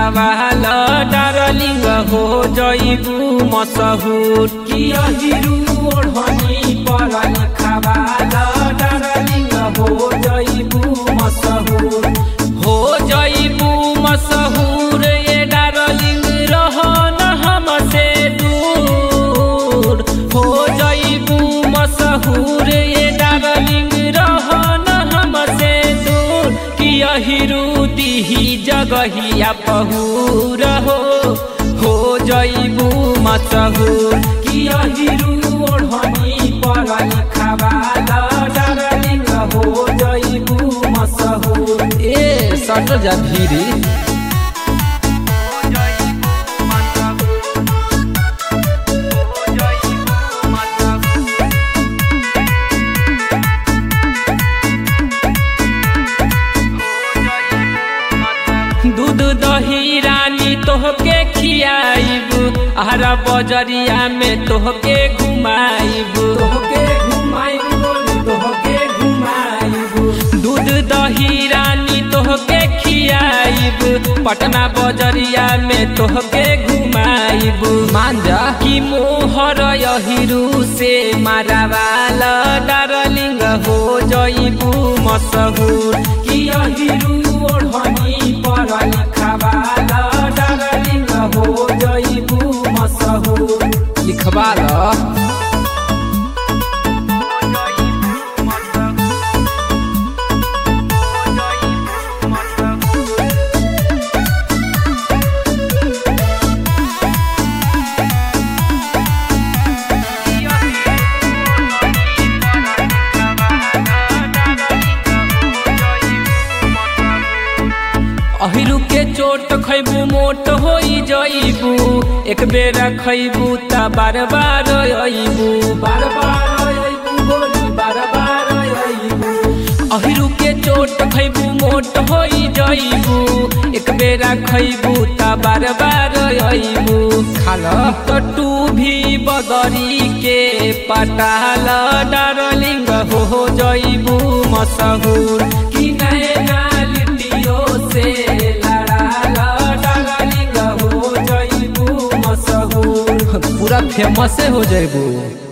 लिखवाल darling हो जइबू मशहूर कि अहिरू ओढ़नी पर लिखवाल डार्लिंग हो जइबू मशहूर हो जइबू मशहूर ये डार्लिंग रहन हमसे दूर हो जइबू मशहूर ये डार्लिंग रहन हमसे दूर कि अहिरू दिही जगहिया पहुर हो जइबू मशहूर कि अहिरू ओढ़नी पर लिखवाल डार्लिंग हो जइबू मशहूर। ए सट जा भीरी दूध दही रानी तोहके खियाइब आहारा बजरिया में तोहके घुमाइब दूध दही रानी तोहके खियाइब पटना बजरिया में तोहके घुमाइब मान जा कि मोहर अहिरू से मारावाल डार्लिंग हो जइबू मशहूर कि अहिरू ओढ़नी पर लिखवाल डार्लिंग हो जइबू मशहूर लिखवाल। अहिरू के चोट खैबू मोट होई जइबू एक बेर खैबू त बार बार अइबू अहिरू के चोट खैबू मोट होई जइबू एक बेर खैबू त बार बार अइबू खाल तो तू भी बदरी के पटाल डार्लिंग हो जइबू मशहूर कि नैना लिटियो से पूरा फेमस हो जाइबू।